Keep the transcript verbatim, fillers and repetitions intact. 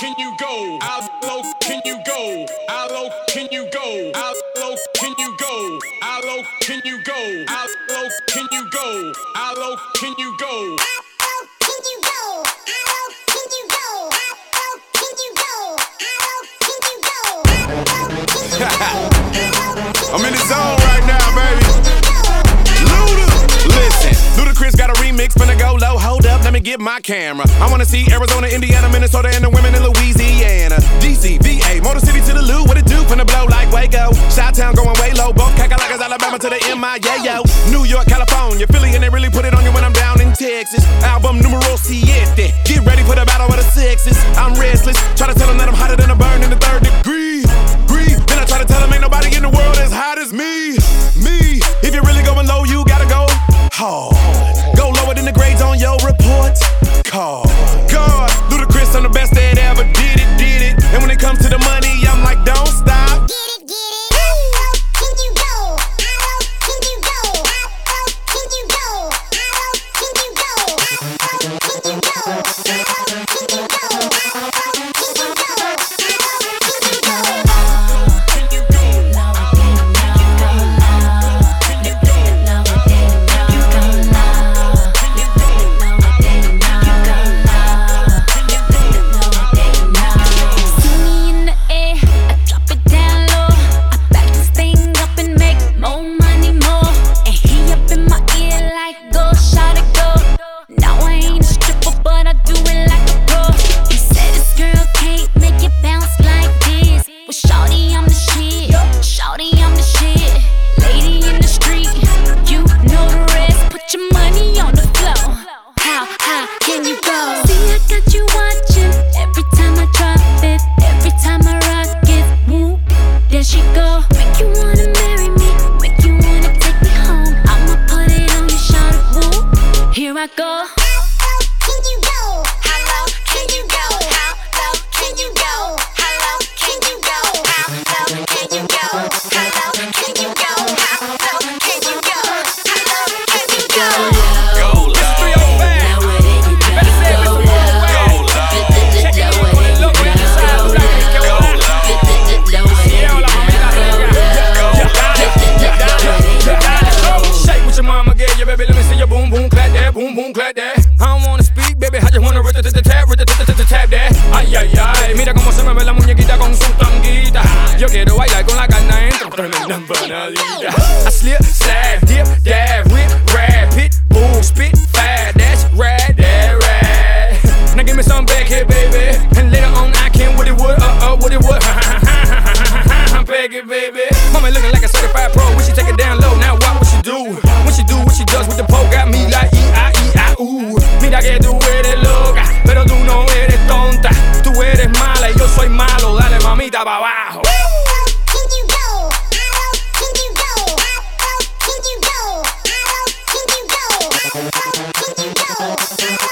can you go? How low can you go? How low can you go? How low can you go? How low can you go? How low can you go? How low can you go? I'm in the zone right now, baby. Luda, listen. Ludacris got a remix, finna go low. Hold up, let me get my camera. I wanna see Arizona, Indiana, Minnesota, and the women in Louisiana. D C, V A, Motor City to the Lou. What it do? Finna blow like Waco. Chi-Town going way low. Both Cacalacas, Alabama to the M I A, yo. New York, California, Philly, and they really put it on you when I'm down in Texas. Album numero siete. Get ready for the battle of the sexes. I'm restless. Try to tell them that I'm hotter than a burn in the third degree. Breathe. Then I try to tell them ain't nobody in the world as hot as me. Me. If you're really going low, you gotta go hard. Go lower than the grades on your report card. God, Ludacris, I'm the best that ever did it, did it. And when it comes to the money, I'm like, don't stop. Get it, get it. How low can you go? How low can you go? How low can you go? How low can you go? How low can you go? How low can you go? How low I slip, slide, dip, dive, whip, rap, pit, boom, spit, fire, that's rad, that rad. Now give me some back here, baby, and later on I can what it would, uh, uh, what it would. Bag it, baby. Mama looking like a certified pro, when she take it down low, now what would she do? When she do what she does with the pole, got me like E I E I U. Mira que tú eres loca, pero tú no eres tonta. Tú eres mala y yo soy malo, dale mamita pa' abajo. can you go?